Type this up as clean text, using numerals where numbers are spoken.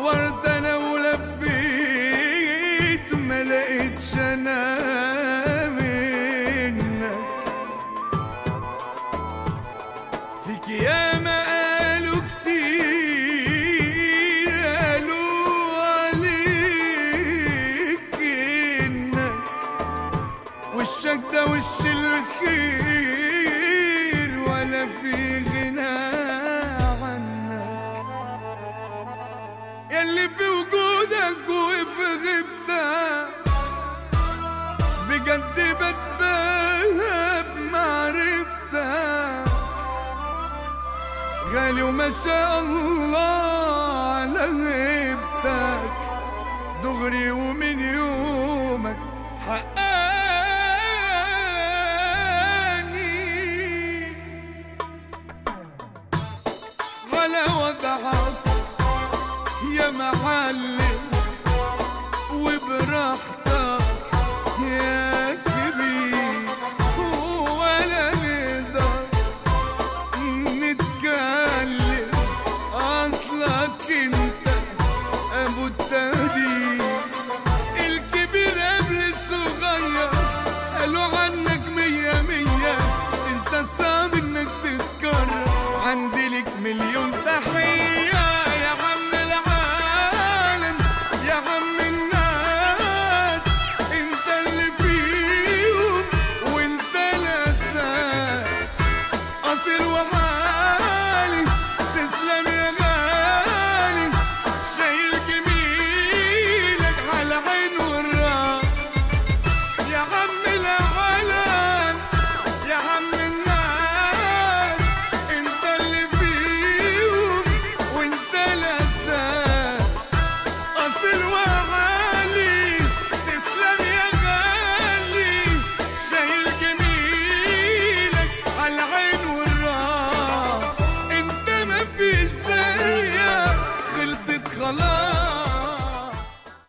دورت انا ولفيت ما لقيتش انا منك. فيك ياما قالوا كتير، قالوا عليك انك وشك ده وش الخير ولا في غنى عنك. ياللي في وجودك وفي غيبتك بجد بتباهى بمعرفتك. غالي وما شاء الله على غيبتك، دغري ومن يومك حقاني على وضعك يا معلم وبراحتك يا كبير، ولا نقدر نتكلم اصلك انت ابو التهديد. الكبير قبل الصغير قالوا عنك مية مية، انت صعب انك تتكرر. عندي لك مليون تحية يا عم العالم يا عم الناس، انت اللي فيهم وانت الاساس. اصيل وعالي تسلم يا غالي، شايل جميلك على عين والراس. يا عم العالم يا عم الناس، انت اللي فيهم وانت الاساس. اصيل وعالي تسلم يا غالي، شايل جميلك على العين والراس. انت مفيش زيك، خلصت خلاص